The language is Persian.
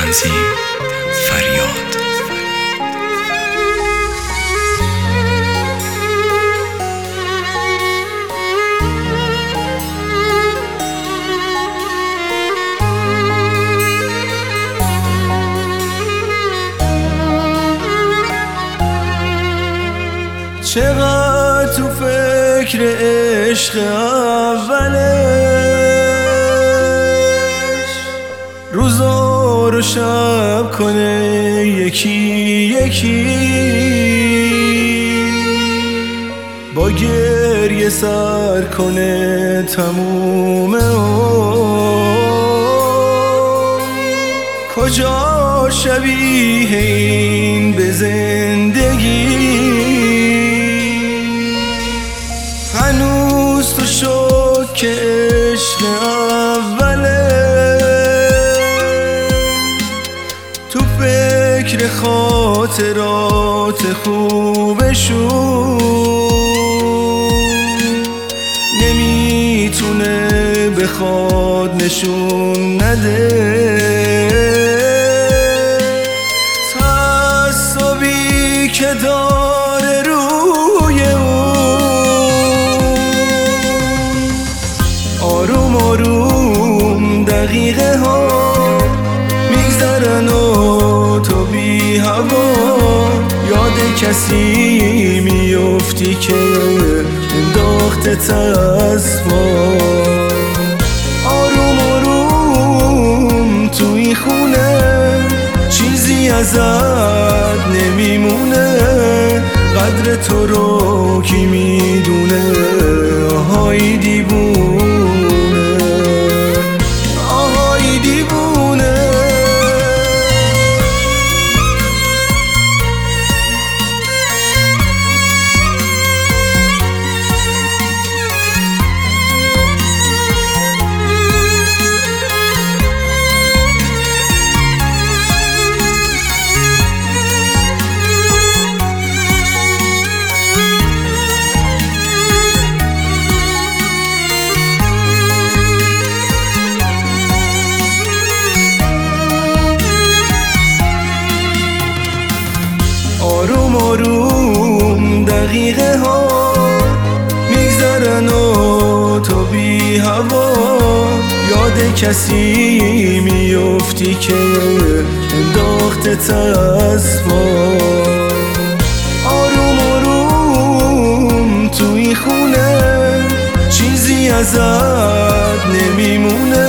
تنظیم فریاد. چقدر تو فکر عشق اولش، روزا رو شب کنه یکی یکی، با گریه سر کنه تموم کجا شبیه این به زندگی؟ هنوز تو شد که عشق اوله، تو فکر خاطرات خوبشون، نمیتونه بخواد نشون نده تعصبی که داره روی آروم آروم دقیقه ها میگذرن و تو بی هوا یاد کسی میفتی که انداختت از پا. آروم آروم توی خونه چیزی ازت نمیمونه، قدر تو رو کی میدونه؟ آهای دیوونه، آهای دیوونه. آروم آروم دقیقه ها میگذرن و تو بی هوا یاد کسی میفتی که انداختت از پا. آروم آروم توی خونه چیزی ازت نمیمونه،